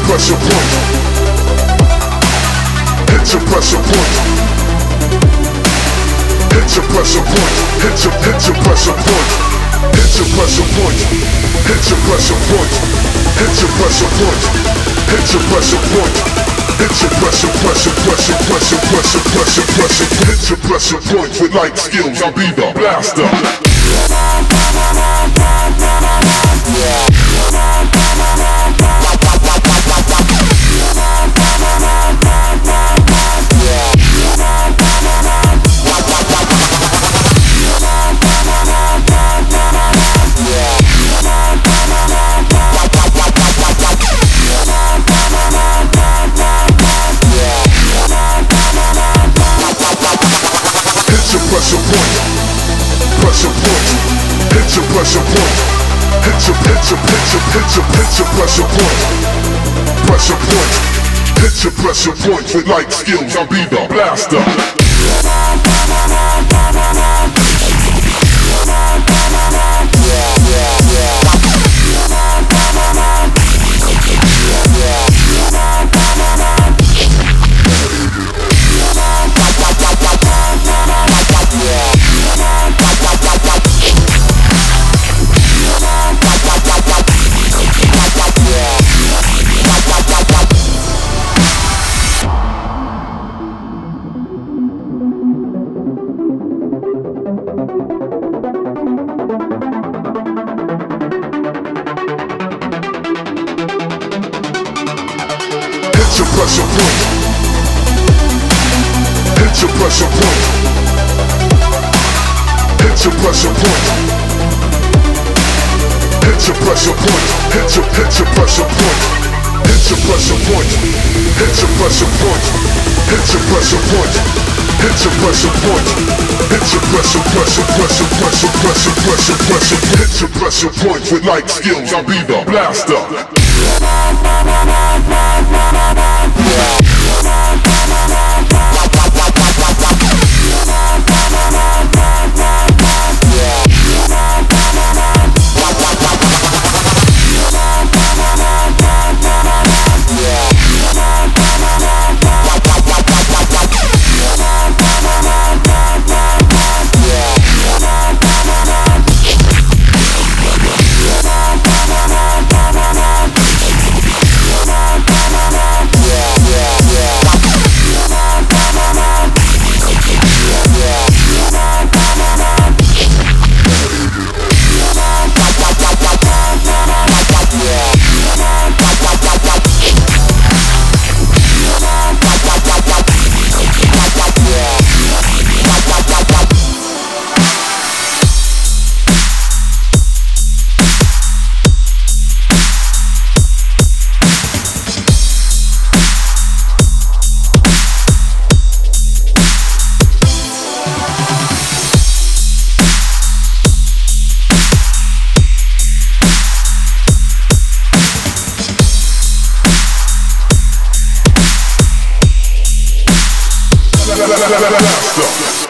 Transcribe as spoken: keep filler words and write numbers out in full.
pressure point. Hit your pressure point. Hit your pressure point. Hit your hit your pressure point. Hit your pressure point. Hit your pressure point. Hit your pressure point. Hit your pressure point. Hit your pressure, pressure, pressure, pressure, pressure, pressure, pressure. Hit your pressure point with light skills. I'll be the blaster. Pressure point, pressure point, hit your pressure point, hit your, hit your, hit your, hit your, hit your pressure point, pressure point, hit your pressure point with light skills. I'll be the blaster. Hit your pressure point. Hit your pressure point. Hit your pressure point. Hit your pressure point. Hit your hit your pressure point. Hit your pressure point. Hit your pressure point. Hit your pressure point. Hit your pressure point. Hit your pressure, pressure, pressure, pressure, pressure, pressure, pressure. Hit your pressure point with light skills. I'll be the blaster. Stop.